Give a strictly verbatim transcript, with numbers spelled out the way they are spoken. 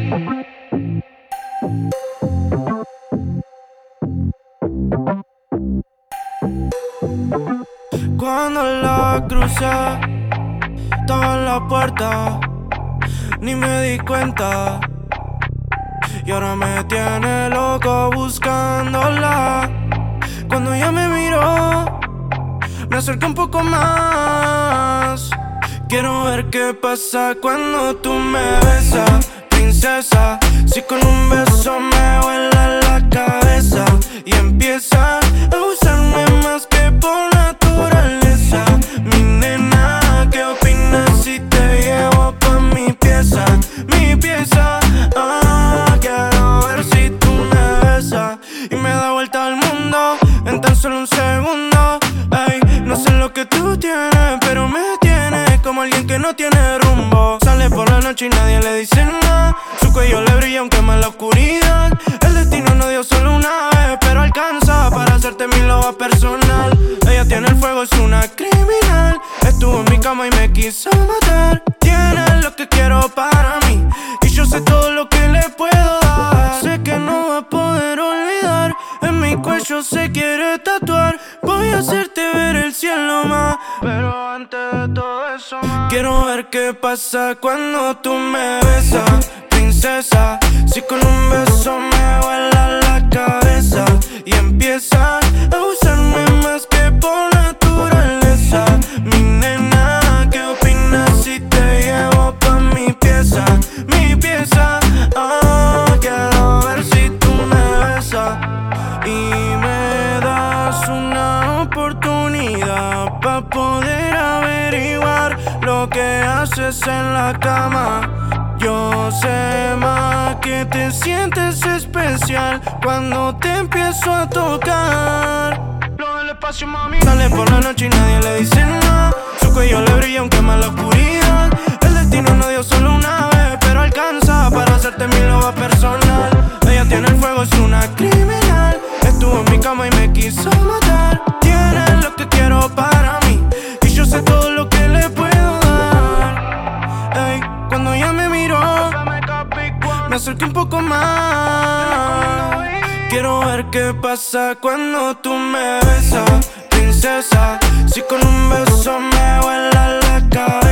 Cuando la crucé, estaba en la puerta, ni me di cuenta. Y ahora me tiene loco buscándola. Cuando ella me miró, me acerqué un poco más. Quiero ver qué pasa cuando tú me besas, princesa. Si con un beso me vuela la cabeza y empiezas a usarme más que por naturaleza. Mi nena, ¿qué opinas si te llevo pa' mi pieza? Mi pieza, ah, quiero ver si tú me besas y me da vuelta al mundo en tan solo un segundo. Ay, no sé lo que tú tienes, pero me tienes como alguien que no tiene rumbo. Sale por la noche y nadie le dice nada. Su cuello le brilla aunque más la oscuridad. El destino nos dio solo una vez, pero alcanza para hacerte mi loba personal. Ella tiene el fuego, es una criminal. Estuvo en mi cama y me quiso matar. Tiene lo que quiero para mí y yo sé todo lo que le puedo dar. Sé que no va a poder olvidar. En mi cuello se quiere tatuar. Voy a hacerte ver el cielo más, pero antes de todo eso más, quiero ver qué pasa cuando tú me besas, princesa. Si con un beso me vuela la cabeza y empiezas a usarme más que por naturaleza. Mi nena, ¿qué opinas si te llevo pa' mi pieza? Mi pieza, ah, quiero ver si tú me besas y me das una oportunidad pa' poder averiguar lo que haces en la cama. Yo sé más que te sientes especial cuando te empiezo a tocar. Lo del espacio, mami. Sale por la noche y nadie le dice nada. Su cuello le brilla aunque más la oscuridad. El destino nos dio solo una vez, pero alcanza para hacerte mi loba personal. Ella tiene el fuego, es una criminal. Estuvo en mi cama y me quiso matar. Tiene lo que quiero para mí y yo sé todo lo que le puedo dar. Ey, cuando ella me miró, me acerqué un poco más. Quiero ver qué pasa cuando tú me besas, princesa. Si con un beso me vuela la cabeza